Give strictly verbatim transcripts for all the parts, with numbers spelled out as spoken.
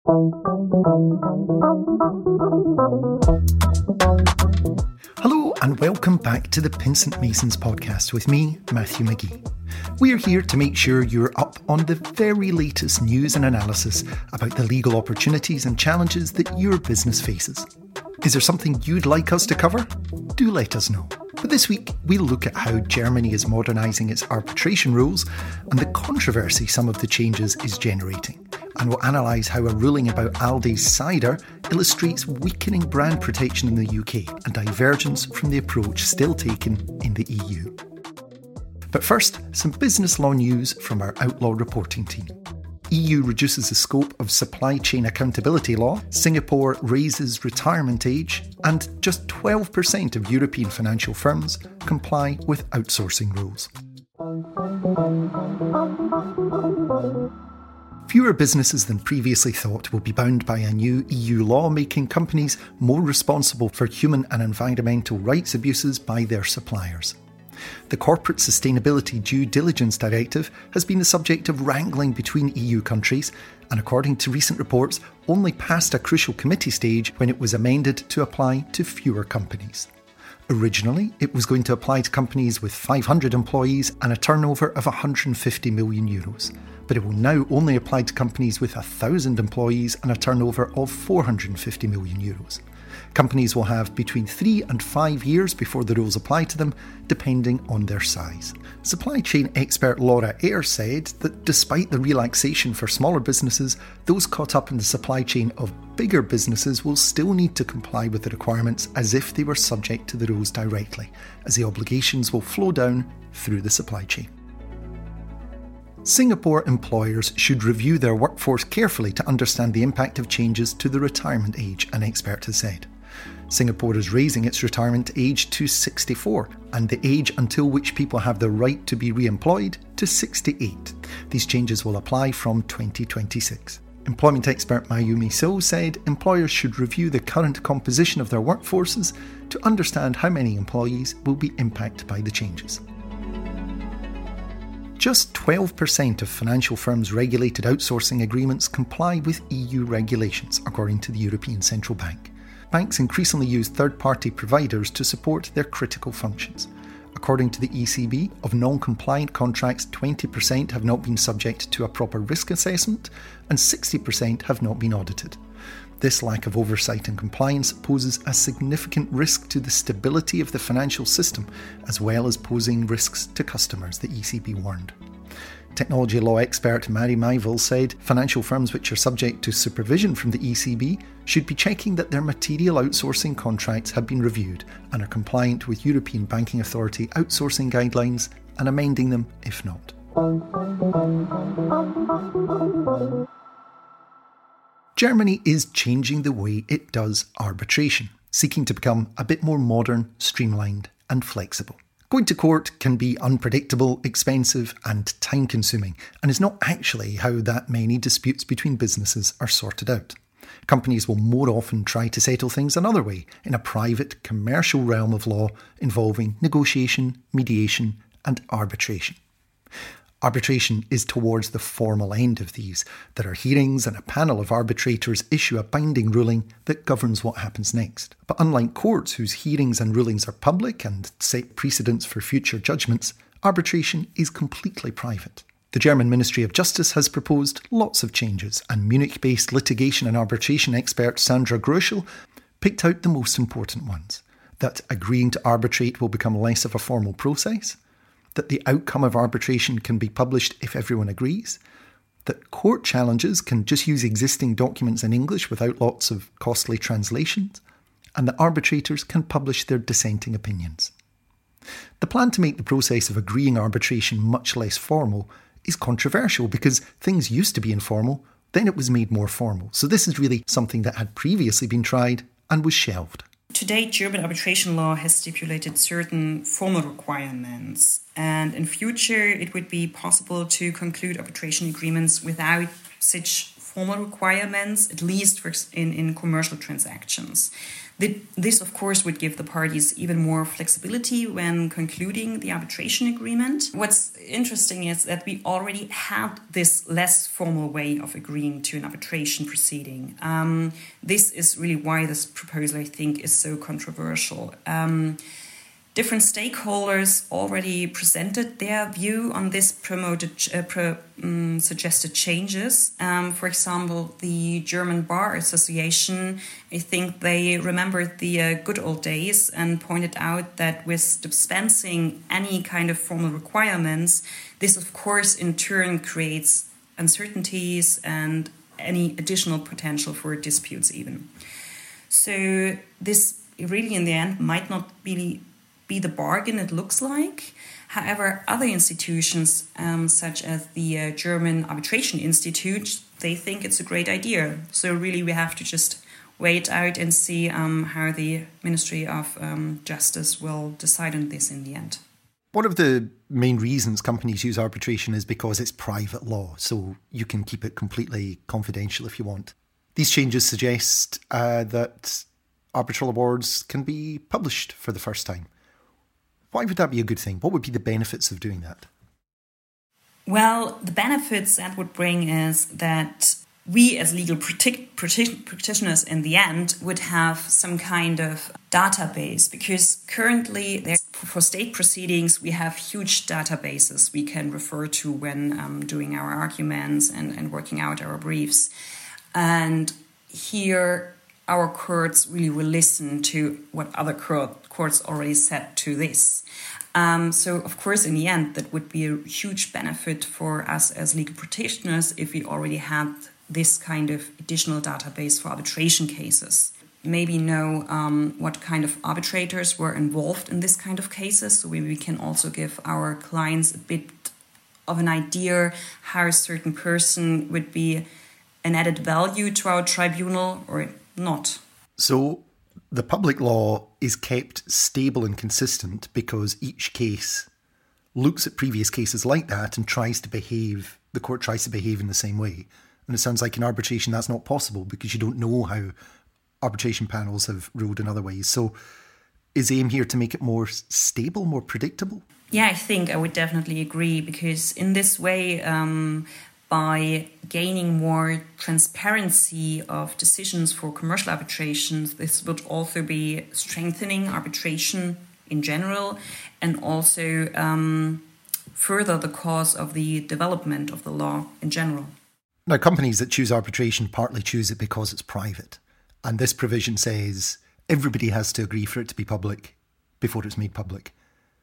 Hello and welcome back to the Pinsent Masons podcast with me, Matthew McGee. We're here to make sure you're up on the very latest news and analysis about the legal opportunities and challenges that your business faces. Is there something you'd like us to cover? Do let us know. But this week, we'll look at how Germany is modernising its arbitration rules and the controversy some of the changes is generating. And we'll analyse how a ruling about Aldi's cider illustrates weakening brand protection in the U K and divergence from the approach still taken in the E U. But first, some business law news from our Outlaw reporting team. E U reduces the scope of supply chain accountability law, Singapore raises retirement age, and just twelve percent of European financial firms comply with outsourcing rules. Fewer businesses than previously thought will be bound by a new E U law making companies more responsible for human and environmental rights abuses by their suppliers. The Corporate Sustainability Due Diligence Directive has been the subject of wrangling between E U countries and, according to recent reports, only passed a crucial committee stage when it was amended to apply to fewer companies. Originally, it was going to apply to companies with five hundred employees and a turnover of one hundred fifty million euros, but it will now only apply to companies with one thousand employees and a turnover of four hundred fifty million euros. Companies will have between three and five years before the rules apply to them, depending on their size. Supply chain expert Laura Eyre said that despite the relaxation for smaller businesses, those caught up in the supply chain of bigger businesses will still need to comply with the requirements as if they were subject to the rules directly, as the obligations will flow down through the supply chain. Singapore employers should review their workforce carefully to understand the impact of changes to the retirement age, an expert has said. Singapore is raising its retirement age to sixty-four and the age until which people have the right to be re-employed to sixty-eight. These changes will apply from twenty twenty-six. Employment expert Mayumi So said employers should review the current composition of their workforces to understand how many employees will be impacted by the changes. Just twelve percent of financial firms' regulated outsourcing agreements comply with E U regulations, according to the European Central Bank. Banks increasingly use third-party providers to support their critical functions. According to the E C B, of non-compliant contracts, twenty percent have not been subject to a proper risk assessment and sixty percent have not been audited. This lack of oversight and compliance poses a significant risk to the stability of the financial system, as well as posing risks to customers, the E C B warned. Technology law expert Mary Myville said financial firms which are subject to supervision from the E C B should be checking that their material outsourcing contracts have been reviewed and are compliant with European Banking Authority outsourcing guidelines and amending them if not. Germany is changing the way it does arbitration, seeking to become a bit more modern, streamlined and flexible. Going to court can be unpredictable, expensive and time-consuming, and is not actually how that many disputes between businesses are sorted out. Companies will more often try to settle things another way, in a private, commercial realm of law involving negotiation, mediation and arbitration. Arbitration is towards the formal end of these. There are hearings and a panel of arbitrators issue a binding ruling that governs what happens next. But unlike courts, whose hearings and rulings are public and set precedents for future judgments, arbitration is completely private. The German Ministry of Justice has proposed lots of changes, and Munich-based litigation and arbitration expert Sandra Groeschel picked out the most important ones. That agreeing to arbitrate will become less of a formal process, that the outcome of arbitration can be published if everyone agrees, that court challenges can just use existing documents in English without lots of costly translations, and that arbitrators can publish their dissenting opinions. The plan to make the process of agreeing arbitration much less formal is controversial because things used to be informal, then it was made more formal. So this is really something that had previously been tried and was shelved. To date, German arbitration law has stipulated certain formal requirements, and in future it would be possible to conclude arbitration agreements without such formal requirements, at least for in, in commercial transactions. This, of course, would give the parties even more flexibility when concluding the arbitration agreement. What's interesting is that we already had this less formal way of agreeing to an arbitration proceeding. Um, this is really why this proposal, I think, is so controversial. Um, Different stakeholders already presented their view on this promoted, uh, pro, um, suggested changes. Um, for example, the German Bar Association, I think they remembered the uh, good old days and pointed out that with dispensing any kind of formal requirements, this of course in turn creates uncertainties and any additional potential for disputes even. So this really in the end might not be be the bargain it looks like. However, other institutions, um, such as the uh, German Arbitration Institute, they think it's a great idea. So really we have to just wait out and see um, how the Ministry of um, Justice will decide on this in the end. One of the main reasons companies use arbitration is because it's private law, so you can keep it completely confidential if you want. These changes suggest uh, that arbitral awards can be published for the first time. Why would that be a good thing? What would be the benefits of doing that? Well, the benefits that would bring is that we as legal practitioners in the end would have some kind of database, because currently there, for state proceedings we have huge databases we can refer to when um, doing our arguments and, and working out our briefs. And here our courts really will listen to what other courts already said to this. Um, so, of course, in the end, that would be a huge benefit for us as legal practitioners if we already had this kind of additional database for arbitration cases. Maybe know um, what kind of arbitrators were involved in this kind of cases, so we can also give our clients a bit of an idea how a certain person would be an added value to our tribunal or not. So the public law is kept stable and consistent because each case looks at previous cases like that and tries to behave, the court tries to behave in the same way. And it sounds like in arbitration that's not possible because you don't know how arbitration panels have ruled in other ways. So is the aim here to make it more stable, more predictable? Yeah, I think I would definitely agree, because in this way, um, by gaining more transparency of decisions for commercial arbitrations, this would also be strengthening arbitration in general and also um, further the cause of the development of the law in general. Now, companies that choose arbitration partly choose it because it's private. And this provision says everybody has to agree for it to be public before it's made public.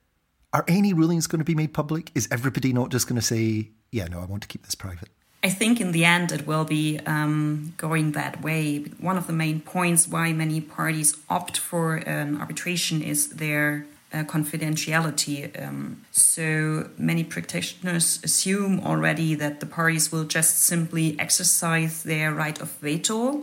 Are any rulings going to be made public? Is everybody not just going to say, yeah, no, I want to keep this private? I think in the end it will be um, going that way. One of the main points why many parties opt for an arbitration is their uh, confidentiality. Um, so many practitioners assume already that the parties will just simply exercise their right of veto.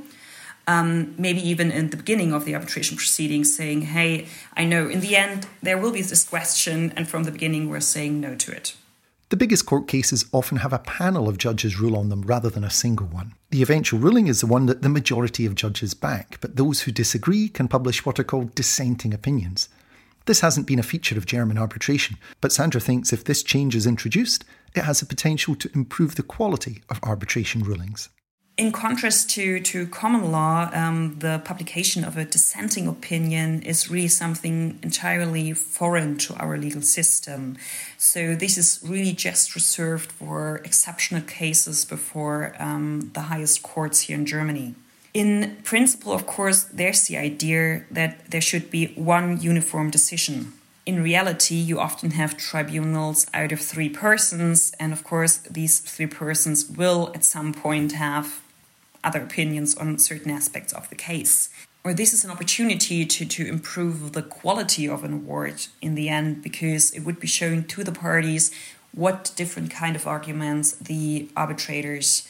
Um, maybe even in the beginning of the arbitration proceedings saying, hey, I know in the end there will be this question, and from the beginning we're saying no to it. The biggest court cases often have a panel of judges rule on them rather than a single one. The eventual ruling is the one that the majority of judges back, but those who disagree can publish what are called dissenting opinions. This hasn't been a feature of German arbitration, but Sandra thinks if this change is introduced, it has the potential to improve the quality of arbitration rulings. In contrast to, to common law, um, the publication of a dissenting opinion is really something entirely foreign to our legal system. So this is really just reserved for exceptional cases before um, the highest courts here in Germany. In principle, of course, there's the idea that there should be one uniform decision. In reality, you often have tribunals out of three persons, and of course, these three persons will at some point have other opinions on certain aspects of the case. Or this is an opportunity to, to improve the quality of an award in the end, because it would be showing to the parties what different kind of arguments the arbitrators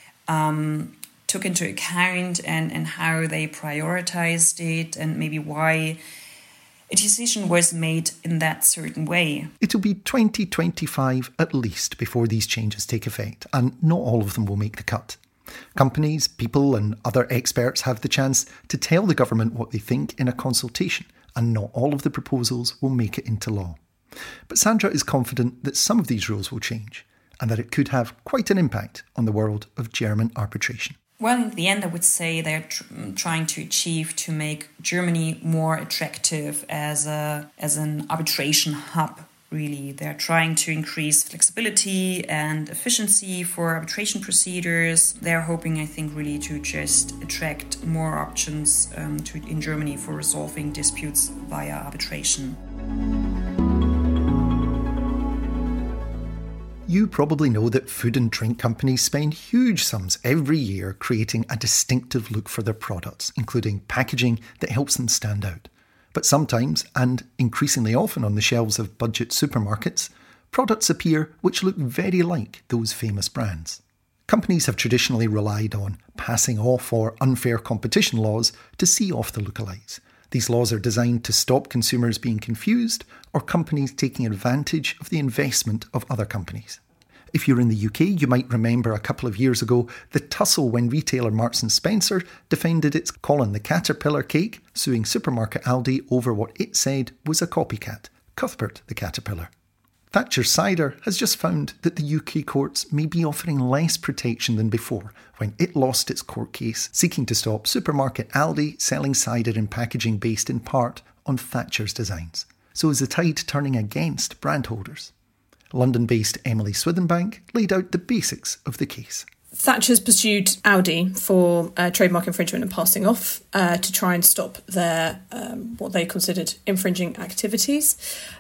um, took into account and, and how they prioritized it, and maybe why a decision was made in that certain way. It'll be twenty twenty-five at least before these changes take effect, and not all of them will make the cut. Companies, people and other experts have the chance to tell the government what they think in a consultation, and not all of the proposals will make it into law. But Sandra is confident that some of these rules will change, and that it could have quite an impact on the world of German arbitration. Well, in the end, I would say they're tr- trying to achieve to make Germany more attractive as a as an arbitration hub. Really, they're trying to increase flexibility and efficiency for arbitration procedures. They're hoping, I think, really to just attract more options um, to in Germany for resolving disputes via arbitration. You probably know that food and drink companies spend huge sums every year creating a distinctive look for their products, including packaging that helps them stand out. But sometimes, and increasingly often on the shelves of budget supermarkets, products appear which look very like those famous brands. Companies have traditionally relied on passing off or unfair competition laws to see off the lookalikes. These laws are designed to stop consumers being confused or companies taking advantage of the investment of other companies. If you're in the U K, you might remember a couple of years ago the tussle when retailer Marks and Spencer defended its Colin the Caterpillar cake, suing supermarket Aldi over what it said was a copycat, Cuthbert the Caterpillar. Thatcher Cider has just found that the U K courts may be offering less protection than before when it lost its court case seeking to stop supermarket Aldi selling cider in packaging based in part on Thatcher's designs. So is the tide turning against brand holders? London-based Emily Swithenbank laid out the basics of the case. Thatcher's pursued Aldi for uh, trademark infringement and passing off uh, to try and stop their um, what they considered infringing activities,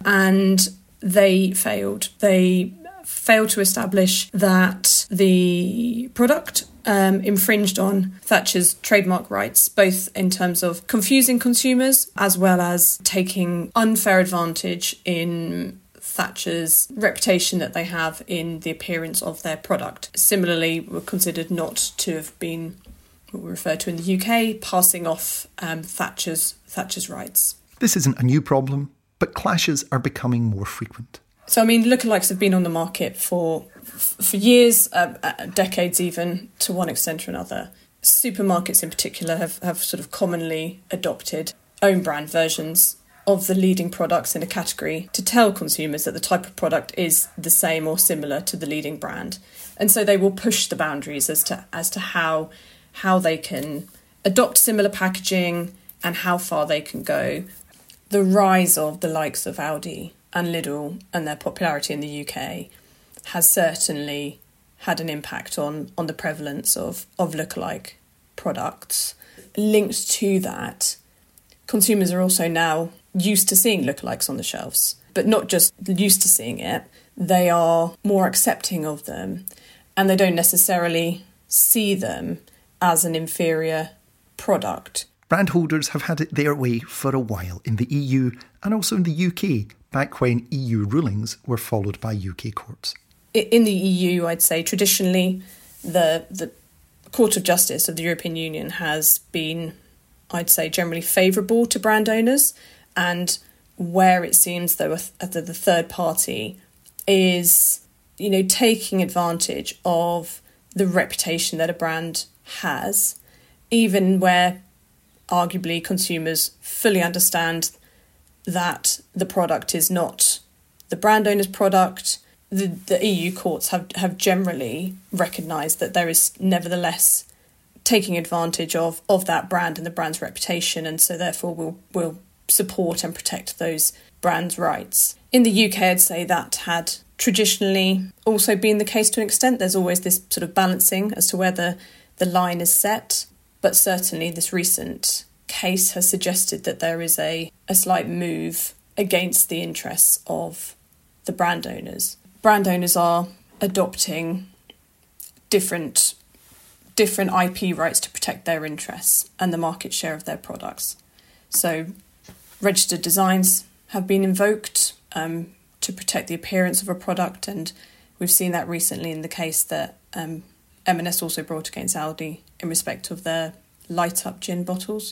and they failed. They failed to establish that the product um, infringed on Thatcher's trademark rights, both in terms of confusing consumers as well as taking unfair advantage in Thatcher's reputation that they have in the appearance of their product. Similarly, were considered not to have been what we refer to in the U K, passing off um, Thatcher's Thatcher's rights. This isn't a new problem, but clashes are becoming more frequent. So, I mean, lookalikes have been on the market for for years, uh, decades even, to one extent or another. Supermarkets in particular have, have sort of commonly adopted own brand versions of the leading products in a category to tell consumers that the type of product is the same or similar to the leading brand. And so they will push the boundaries as to as to how how they can adopt similar packaging and how far they can go. The rise of the likes of Aldi and Lidl and their popularity in the U K has certainly had an impact on, on the prevalence of, of lookalike products. Linked to that, consumers are also now used to seeing lookalikes on the shelves, but not just used to seeing it, they are more accepting of them, and they don't necessarily see them as an inferior product. Brand holders have had it their way for a while in the E U and also in the U K, back when E U rulings were followed by U K courts. In the E U, I'd say traditionally the the Court of Justice of the European Union has been, I'd say, generally favourable to brand owners, and where it seems though the third party is, you know, taking advantage of the reputation that a brand has, even where arguably consumers fully understand that the product is not the brand owner's product. The, the E U courts have, have generally recognised that there is nevertheless taking advantage of, of that brand and the brand's reputation, and so therefore will will support and protect those brands' rights. In the U K, I'd say that had traditionally also been the case to an extent. There's always this sort of balancing as to where the, the line is set, but certainly this recent case has suggested that there is a, a slight move against the interests of the brand owners. Brand owners are adopting different different I P rights to protect their interests and the market share of their products. So registered designs have been invoked um, to protect the appearance of a product, and we've seen that recently in the case that um, M and S also brought against Aldi in respect of their light-up gin bottles.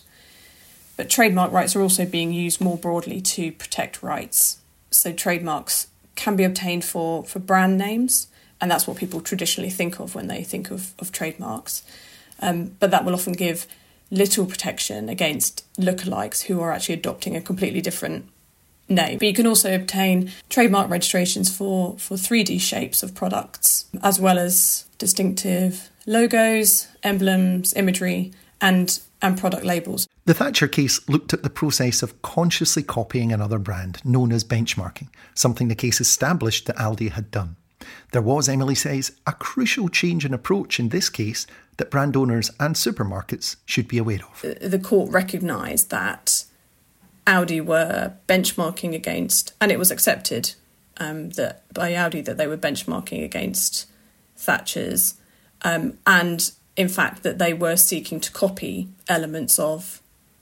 But trademark rights are also being used more broadly to protect rights. So trademarks can be obtained for, for brand names and that's what people traditionally think of when they think of, of trademarks. Um, but that will often give little protection against lookalikes who are actually adopting a completely different name. But you can also obtain trademark registrations for, for three D shapes of products, as well as distinctive logos, emblems, imagery, and, and product labels. The Thatcher case looked at the process of consciously copying another brand, known as benchmarking, something the case established that Aldi had done. There was, Emily says, a crucial change in approach in this case that brand owners and supermarkets should be aware of. The court recognised that Audi were benchmarking against, and it was accepted um, that by Audi that they were benchmarking against Thatcher's, um, and in fact that they were seeking to copy elements of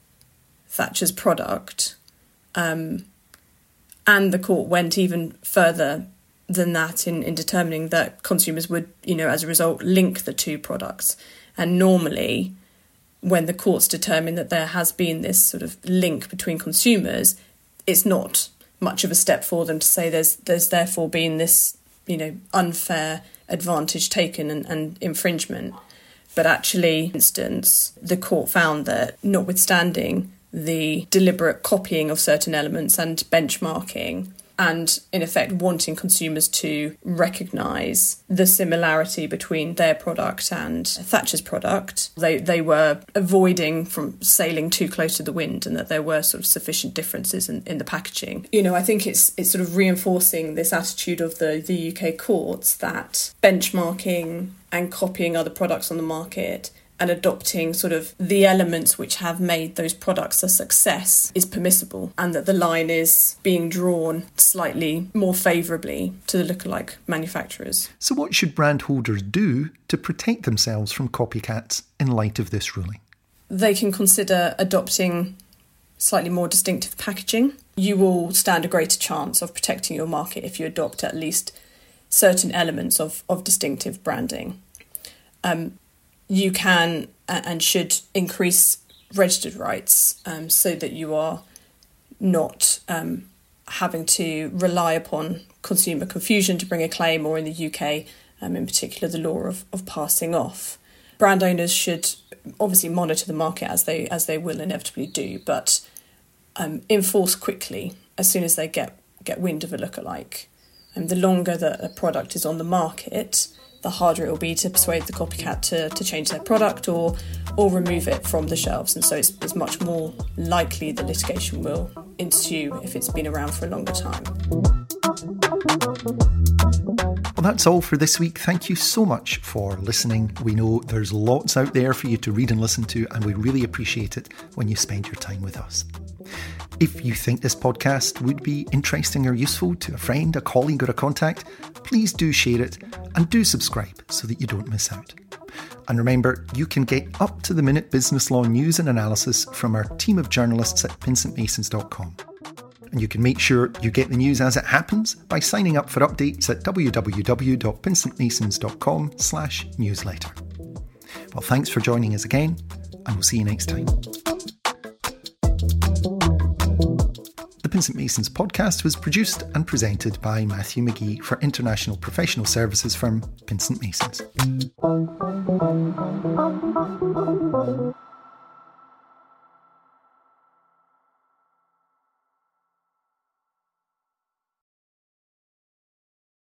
Thatcher's product. Um, and the court went even further than that in, in determining that consumers would, you know, as a result, link the two products. And normally, when the courts determine that there has been this sort of link between consumers, it's not much of a step for them to say there's there's therefore been this, you know, unfair advantage taken and, and infringement. But actually, for instance, the court found that notwithstanding the deliberate copying of certain elements and benchmarking, and in effect wanting consumers to recognise the similarity between their product and Thatcher's product, they they were avoiding from sailing too close to the wind, and that there were sort of sufficient differences in, in the packaging. You know, I think it's it's sort of reinforcing this attitude of the, the U K courts that benchmarking and copying other products on the market and adopting sort of the elements which have made those products a success is permissible, and that the line is being drawn slightly more favourably to the lookalike manufacturers. So what should brand holders do to protect themselves from copycats in light of this ruling? They can consider adopting slightly more distinctive packaging. You will stand a greater chance of protecting your market if you adopt at least certain elements of, of distinctive branding. Um, You can and should increase registered rights um, so that you are not um, having to rely upon consumer confusion to bring a claim, or in the U K, um, in particular, the law of, of passing off. Brand owners should obviously monitor the market as they as they will inevitably do, but um, enforce quickly as soon as they get, get wind of a lookalike. And the longer that a product is on the market, the harder it will be to persuade the copycat to, to change their product or or remove it from the shelves. And so it's, it's much more likely that litigation will ensue if it's been around for a longer time. Well, that's all for this week. Thank you so much for listening. We know there's lots out there for you to read and listen to, and we really appreciate it when you spend your time with us. If you think this podcast would be interesting or useful to a friend, a colleague or a contact, please do share it and do subscribe so that you don't miss out. And remember, you can get up-to-the-minute business law news and analysis from our team of journalists at pinsent masons dot com. And you can make sure you get the news as it happens by signing up for updates at w w w dot pinsent masons dot com slash newsletter. Well, thanks for joining us again, and we'll see you next time. The Pinsent Masons podcast was produced and presented by Matthew McGee for international professional services firm Pinsent Masons.